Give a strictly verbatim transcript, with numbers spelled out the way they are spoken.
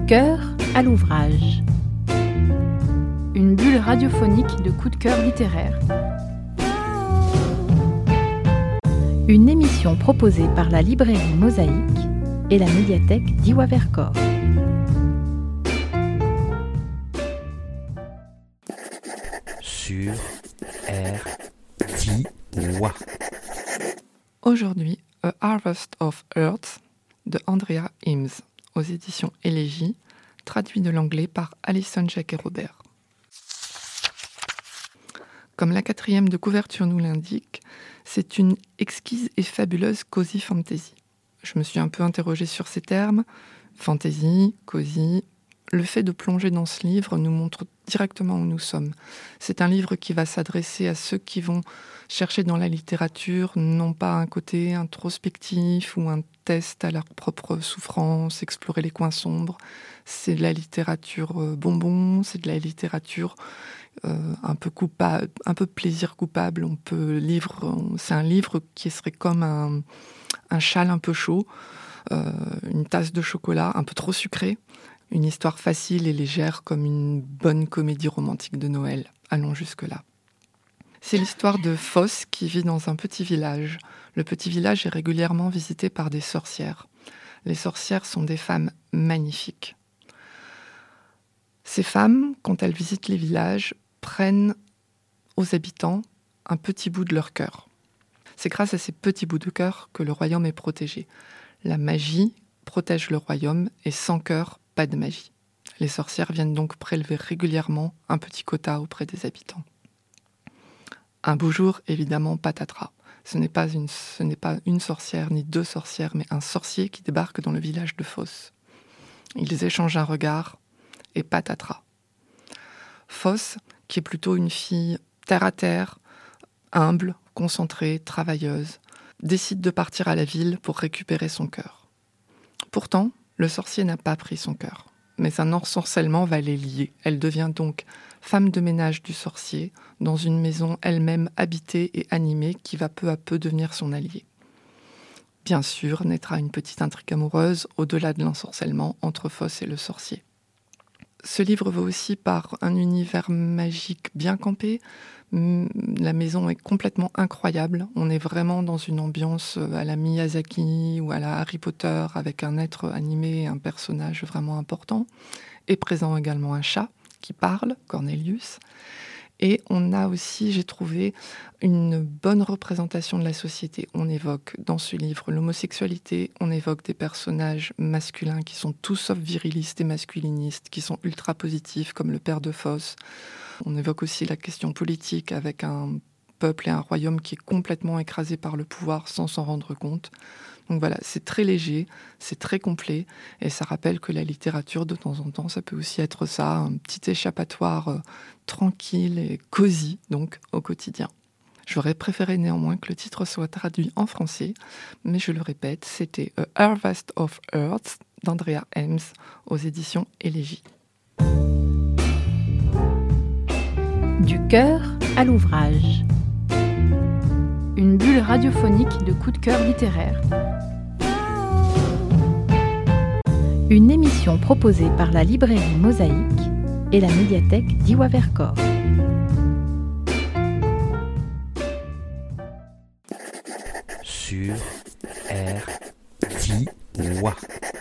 cœur à l'ouvrage. Une bulle radiophonique de coups de cœur littéraire. Une émission proposée par la librairie Mosaïque et la médiathèque d'Iwa Vercors. Sur R T W A. Aujourd'hui, A Harvest of Earth de Andrea Eames, aux éditions Élégie, traduit de l'anglais par Alison Jacquet-Robert. Comme la quatrième de couverture nous l'indique, c'est une exquise et fabuleuse cozy fantasy. Je me suis un peu interrogée sur ces termes. Fantasy, cozy. Le fait de plonger dans ce livre nous montre directement où nous sommes. C'est un livre qui va s'adresser à ceux qui vont chercher dans la littérature non pas un côté introspectif ou un test à leur propre souffrance, explorer les coins sombres. C'est de la littérature bonbon, c'est de la littérature euh, un peu coupable, un peu plaisir coupable. On peut livre, c'est un livre qui serait comme un, un châle un peu chaud, euh, une tasse de chocolat un peu trop sucrée. Une histoire facile et légère comme une bonne comédie romantique de Noël. Allons jusque-là. C'est l'histoire de Foss qui vit dans un petit village. Le petit village est régulièrement visité par des sorcières. Les sorcières sont des femmes magnifiques. Ces femmes, quand elles visitent les villages, prennent aux habitants un petit bout de leur cœur. C'est grâce à ces petits bouts de cœur que le royaume est protégé. La magie protège le royaume et sans cœur, pas de magie. Les sorcières viennent donc prélever régulièrement un petit quota auprès des habitants. Un beau jour, évidemment, patatras. Ce n'est pas une, ce n'est pas une sorcière ni deux sorcières, mais un sorcier qui débarque dans le village de Foss. Ils échangent un regard et patatras. Foss, qui est plutôt une fille terre-à-terre, humble, concentrée, travailleuse, décide de partir à la ville pour récupérer son cœur. Pourtant, le sorcier n'a pas pris son cœur, mais un ensorcellement va les lier. Elle devient donc femme de ménage du sorcier, dans une maison elle-même habitée et animée qui va peu à peu devenir son allié. Bien sûr, naîtra une petite intrigue amoureuse, au-delà de l'ensorcellement, entre Foss et le sorcier. Ce livre va aussi par un univers magique bien campé. La maison est complètement incroyable. On est vraiment dans une ambiance à la Miyazaki ou à la Harry Potter, avec un être animé et un personnage vraiment important. Et présent également un chat qui parle, Cornelius. Et on a aussi, j'ai trouvé, une bonne représentation de la société. On évoque dans ce livre l'homosexualité, on évoque des personnages masculins qui sont tous sauf virilistes et masculinistes, qui sont ultra positifs, comme le père de Foss. On évoque aussi la question politique avec un peuple et un royaume qui est complètement écrasé par le pouvoir sans s'en rendre compte. Donc voilà, c'est très léger, c'est très complet, et ça rappelle que la littérature, de temps en temps, ça peut aussi être ça, un petit échappatoire euh, tranquille et cosy, donc, au quotidien. J'aurais préféré néanmoins que le titre soit traduit en français, mais je le répète, c'était A Harvest of Earth d'Andrea Eames aux éditions Élégie. Du cœur à l'ouvrage. Une bulle radiophonique de coups de cœur littéraire. Une émission proposée par la librairie Mosaïque et la médiathèque d'Iwa Vercors. Sur R T W A.